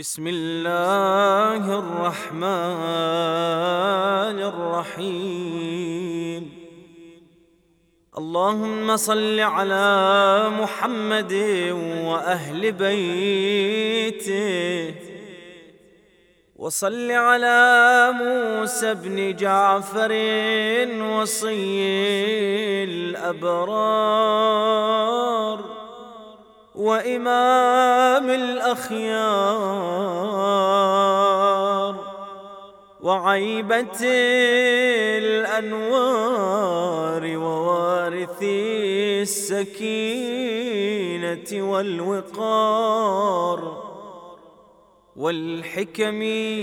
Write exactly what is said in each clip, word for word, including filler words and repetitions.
بسم الله الرحمن الرحيم. اللهم صل على محمد وأهل بيته، وصل على موسى بن جعفر وصي الأبرار وإمام الأخيار وعيبة الأنوار ووارث السكينة والوقار والحكم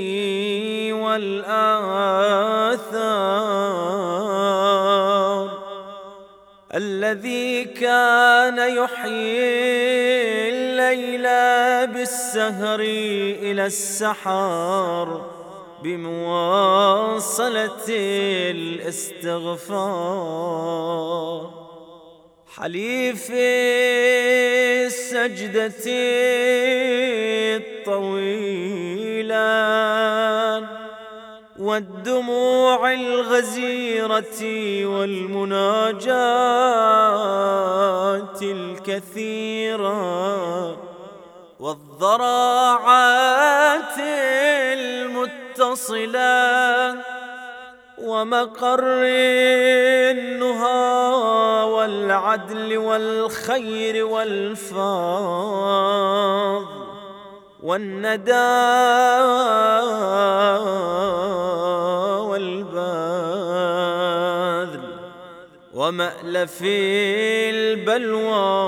والآثار، الذي كان يحيي الليل بالسهر إلى السحر بمواصلة الاستغفار، حليف السجدة الطويلة والدموع الغزيرة والمناجات الكثيرة والضراعات المتصلة ومقر النهى والعدل والخير والفاض والندى والبذل ومألف البلوى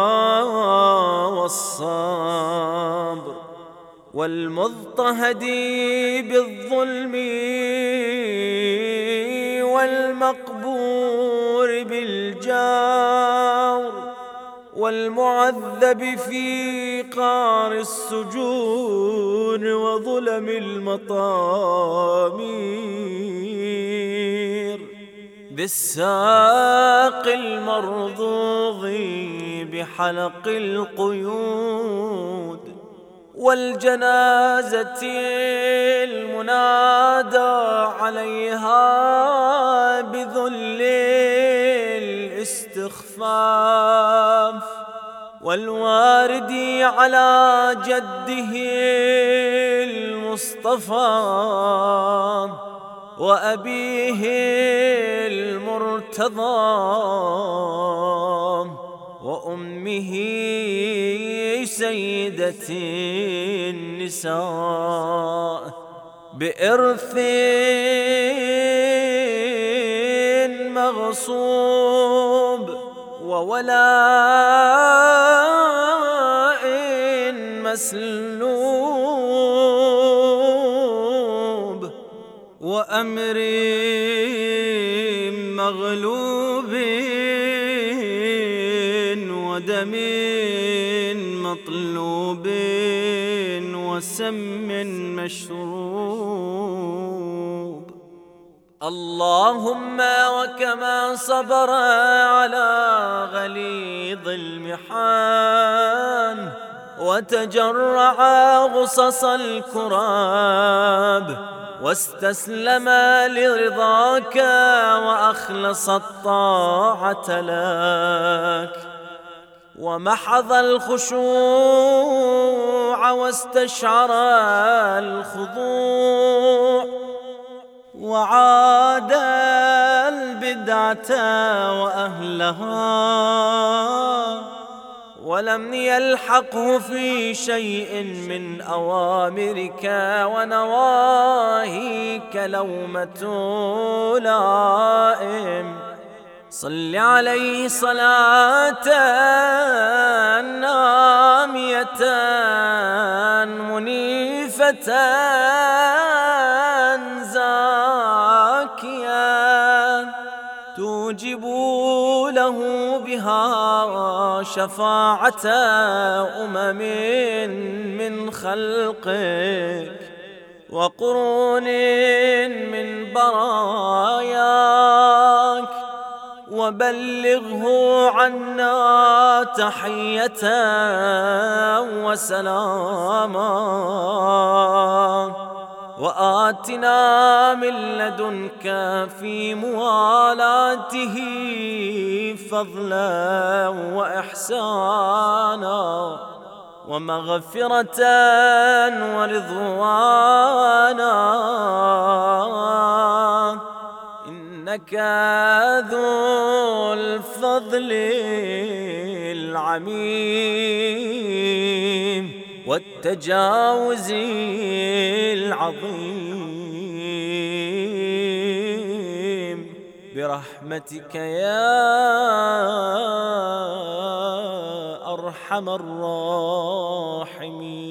والصبر والمضطهد بالظلم والمقبور بالجور والمعذب في قعر السجون وظلم المطامير، بالساق المرضوض بحلق القيود والجنازة المنادى عليها بذل الاستخفاف والوارد على جده المصطفى وأبيه المرتضى وأمه سيدة النساء بإرث مغصوب وولاء مسلوب وأمر مغلوب ودم مطلوب وسم مشروب. اللهم وكما صبر على غليظ المحان وتجرع غصص الكراب واستسلم لرضاك وأخلص الطاعة لك ومحض الخشوع واستشعر الخضوع وعاد البدعة وأهلها ولم يلحقه في شيء من أوامرك ونواهيك لومة لائم. صل عليه صلاة نامية منيفة زاكية توجب له بها شفاعة أمم من خلقك وقرون من براياك وبلغه عنا تحية وسلاما، وآتنا من لدنك في موالاته فضلا وإحسانا ومغفرة ورضوانا، إنك ذو الفضل العميم والتجاوز العظيم، برحمتك يا أرحم الراحمين.